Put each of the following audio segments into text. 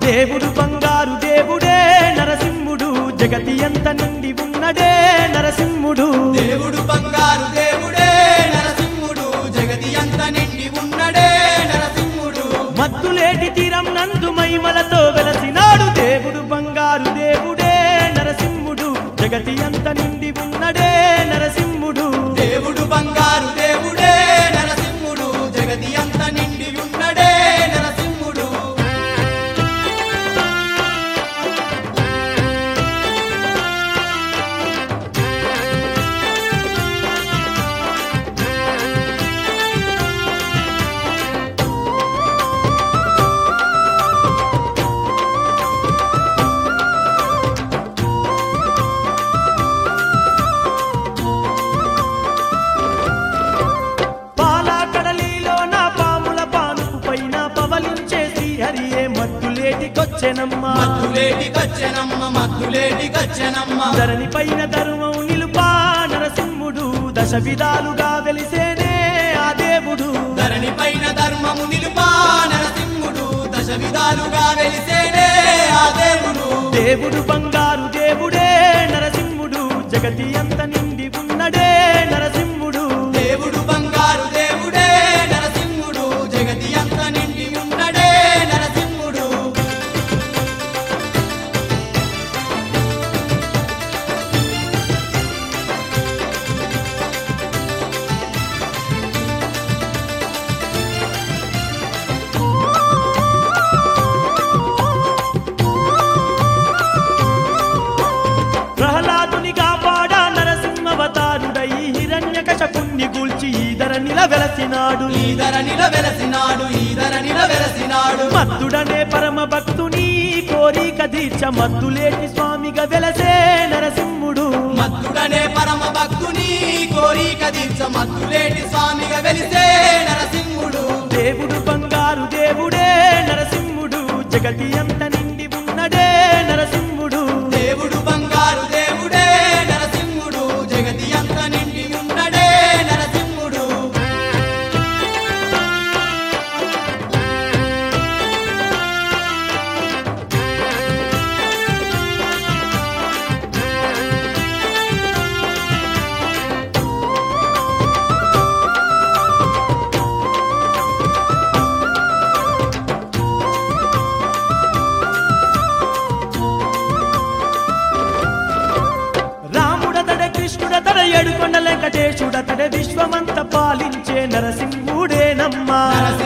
దేవుడు బంగారు దేవుడే నరసింహుడు జగతి ఎంత నిండి ఉన్నడే నరసింహుడు దేవుడు బంగారు దేవుడే నరసింహుడు జగతి ఎంత నిండి ఉన్నడే నరసింహుడు మత్తులేటి తీరం నందు మైమలతో వెలసినాడు దేవుడు బంగారు దేవుడే నరసింహుడు జగతి ఎంత నిండి ఉన్నడే నరసింహుడు దేవుడు బంగారు దేవుడే నరసింహుడు జగతి ఎంత నిండి ఉన్నడే నరసింహుడు మత్తులేటికొచ్చెనమ్మ ధరణి పైన ధర్మం నిలుపా నరసింహుడు దశ విధాలుగా వెలిసేనే ఆ దేవుడు ధరణి పైన ధర్మము నిలుపా నరసింహుడు దశ విధాలుగా వెలిసేనే ఆ దేవుడు దేవుడు బంగారు దేవుడే నరసింహుడు జగతి అంత నిండి ఉన్నడే నరసింహుడు దేవుడు బంగారు దేవుడే నరసింహుడు జగతి అంత నిండి ఉన్నడే నరసింహుడు ప్రహ్లాదుని కాపాడా నరసింహవతారుడై హిరణ్యకశపుణ్ణి గూల్చి ఈధరణిల వెలసినాడు మత్తుడనే పరమ భక్తుని కోరిక దీక్ష మత్తులేటి స్వామిగా వెలసే నరసింహుడు మత్తుడనే పరమ భక్తుని కోరిక దీక్ష మత్తులేటి స్వామిగా వెలిసే నరసింహుడు దేవుడు బంగారు దేవుడే నరసింహుడు జగతి అంత నిండి ఉన్నడే నరసింహుడు దేవుడు బంగారు దేవుడే నరసింహుడు జగతి అంత నిండి ఉన్నడే నరసింహుడు కృష్ణుడతడ ఏడుకొండల వెంకటేశుడతడ విశ్వమంత పాలించే నరసింహుడేనమ్మా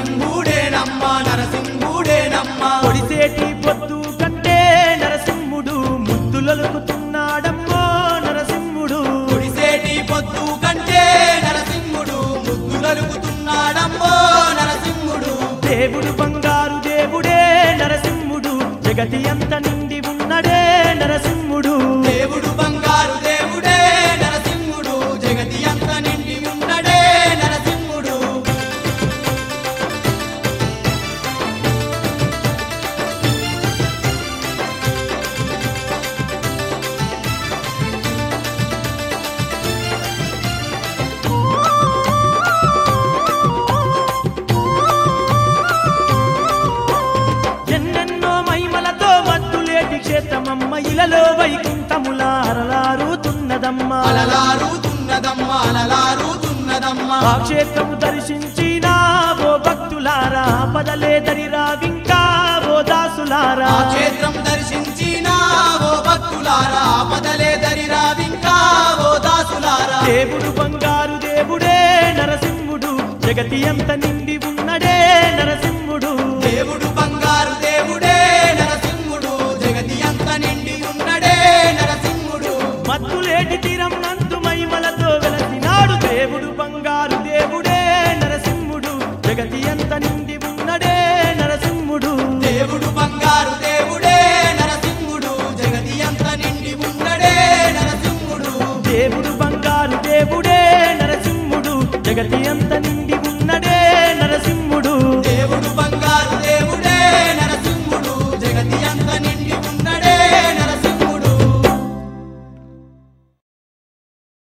పొడిసేటి పొద్దు కంటే నరసింహుడు ముద్దులొలుకుతున్నాడమ్మో నరసింహుడు పొడిసేటి పొద్దు కంటే నరసింహుడు ముద్దులొలుకుతున్నాడమ్మో నరసింహుడు దేవుడు బంగారు దేవుడే నరసింహుడు జగతి అంత నిండి ఉన్నడే నరసింహుడు దేవుడు బంగారు దేవుడే నరసింహుడు జగతి అంత నిండి ఉన్నడే నరసింహుడు ఎన్నెన్నో మహిమలతో మత్తులేటి క్షేత్రమమ్మ ఇలలో వైకుంఠముల అలలారుతున్నదమ్మా ఆ క్షేత్రము దర్శించిన ఓ భక్తులారా పదలే దరిరావింకా ఓ దాసులారా ఆ క్షేత్రం దర్శించిన ఓ భక్తులారా పదలే దరిరావింకా ఓ దాసులారా దేవుడు బంగారు దేవుడే నరసింహుడు జగతి అంత నిండి ఉన్నడే నరసింహుడు దేవుడు బంగారు దేవుడే నరసింహుడు జగతి అంత నిండి ఉన్నడే నరసింహుడు మత్తులేటి తీరం నందు మహిమలతో వెలసినాడు దేవుడు బంగారు దేవుడే నరసింహుడు జగతి అంత నిండి ఉన్నడే నరసింహుడు దేవుడు బంగారు దేవుడే నరసింహుడు జగతి అంత నిండి ఉన్నడే నరసింహుడు దేవుడు